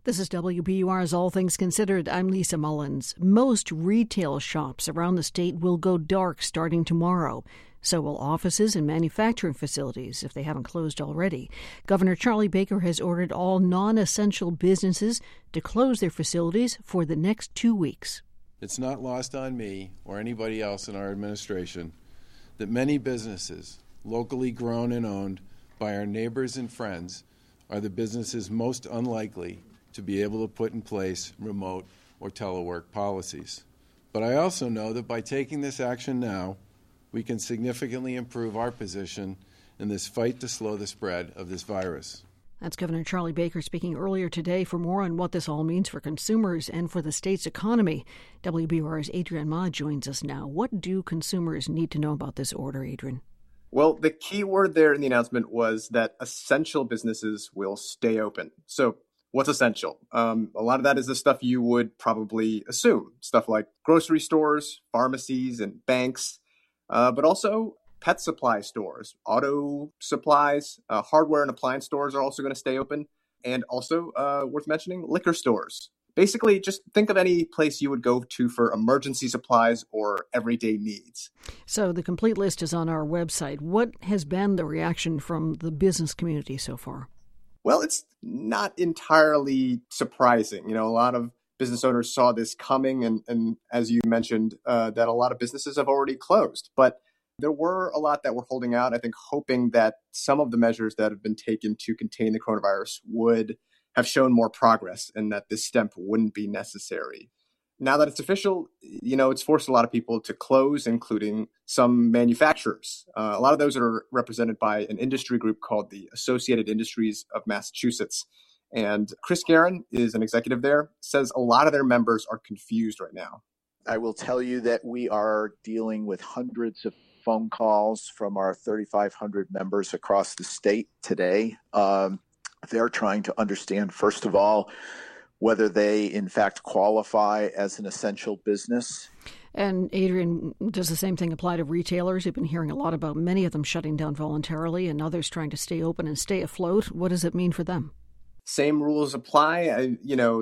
This is WBUR's All Things Considered. I'm Lisa Mullins. Most retail shops around the state will go dark starting tomorrow. So will offices and manufacturing facilities, if they haven't closed already. Governor Charlie Baker has ordered all non-essential businesses to close their facilities for the next 2 weeks. It's not lost on me or anybody else in our administration that many businesses, locally grown and owned by our neighbors and friends, are the businesses most unlikely to be able to put in place remote or telework policies. But I also know that by taking this action now, we can significantly improve our position in this fight to slow the spread of this virus. That's Governor Charlie Baker speaking earlier today. For more on what this all means for consumers and for the state's economy, WBUR's Adrian Ma joins us now. What do consumers need to know about this order, Adrian? Well, the key word there in the announcement was that essential businesses will stay open. So what's essential? A lot of that is the stuff you would probably assume, stuff like grocery stores, pharmacies, and banks, but also pet supply stores, auto supplies, hardware and appliance stores are also going to stay open, and also, worth mentioning, liquor stores. Basically, just think of any place you would go to for emergency supplies or everyday needs. So the complete list is on our website. What has been the reaction from the business community so far? Well, it's not entirely surprising. A lot of business owners saw this coming, and as you mentioned, that a lot of businesses have already closed. But there were a lot that were holding out, I think, hoping that some of the measures that have been taken to contain the coronavirus would have shown more progress and that this stamp wouldn't be necessary. Now that it's official, it's forced a lot of people to close, including some manufacturers. A lot of those are represented by an industry group called the Associated Industries of Massachusetts. And Chris Guerin is an executive there, says a lot of their members are confused right now. I will tell you that we are dealing with hundreds of phone calls from our 3,500 members across the state today. They're trying to understand, first of all, whether they, in fact, qualify as an essential business. And Adrian, does the same thing apply to retailers? You've been hearing a lot about many of them shutting down voluntarily and others trying to stay open and stay afloat. What does it mean for them? Same rules apply.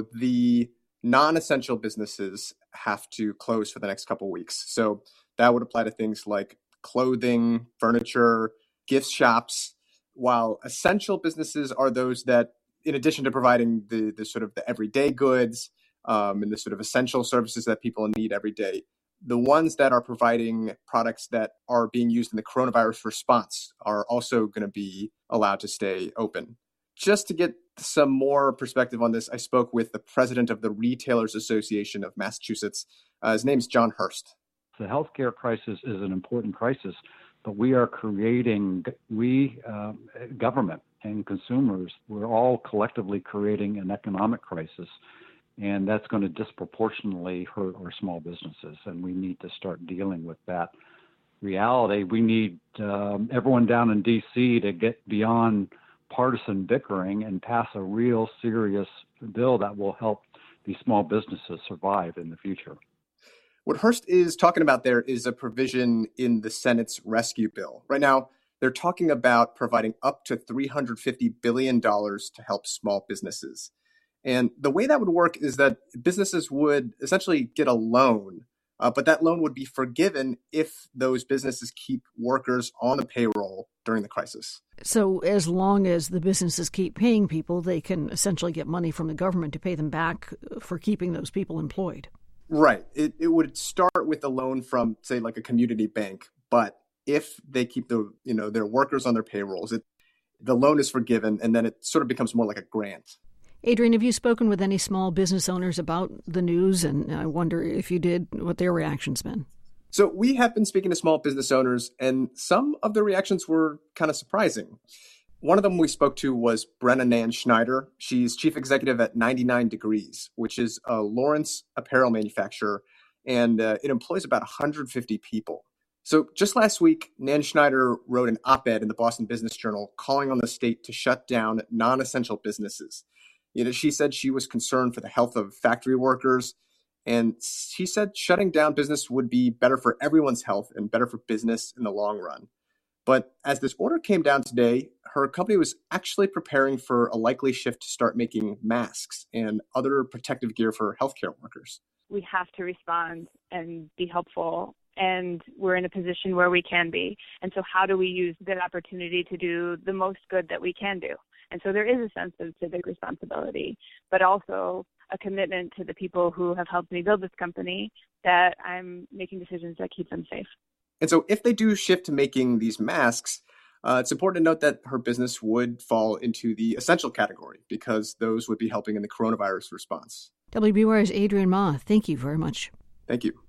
The non-essential businesses have to close for the next couple of weeks. So that would apply to things like clothing, furniture, gift shops, while essential businesses are those that, in addition to providing the sort of the everyday goods and the sort of essential services that people need every day, the ones that are providing products that are being used in the coronavirus response are also going to be allowed to stay open. Just to get some more perspective on this, I spoke with the president of the Retailers Association of Massachusetts. His name's John Hurst. The healthcare crisis is an important crisis, but we are creating, government and consumers, we're all collectively creating an economic crisis, and that's going to disproportionately hurt our small businesses, and we need to start dealing with that reality. We need everyone down in D.C. to get beyond partisan bickering and pass a real serious bill that will help these small businesses survive in the future. What Hurst is talking about there is a provision in the Senate's rescue bill. Right now, they're talking about providing up to $350 billion to help small businesses. And the way that would work is that businesses would essentially get a loan, but that loan would be forgiven if those businesses keep workers on the payroll during the crisis. So as long as the businesses keep paying people, they can essentially get money from the government to pay them back for keeping those people employed. Right. It would start with a loan from, say, like a community bank. But if they keep their workers on their payrolls, the loan is forgiven, and then it sort of becomes more like a grant. Adrian, have you spoken with any small business owners about the news? And I wonder if you did, what their reaction's been. So we have been speaking to small business owners, and some of the reactions were kind of surprising. One of them we spoke to was Brenna Nan Schneider. She's chief executive at 99 Degrees, which is a Lawrence apparel manufacturer, and it employs about 150 people. So just last week, Nan Schneider wrote an op-ed in the Boston Business Journal calling on the state to shut down non-essential businesses. She said she was concerned for the health of factory workers, and she said shutting down business would be better for everyone's health and better for business in the long run. But as this order came down today, her company was actually preparing for a likely shift to start making masks and other protective gear for healthcare workers. We have to respond and be helpful, and we're in a position where we can be. And so how do we use that opportunity to do the most good that we can do? And so there is a sense of civic responsibility, but also a commitment to the people who have helped me build this company that I'm making decisions that keep them safe. And so if they do shift to making these masks, it's important to note that her business would fall into the essential category because those would be helping in the coronavirus response. WBUR's Adrian Ma, thank you very much. Thank you.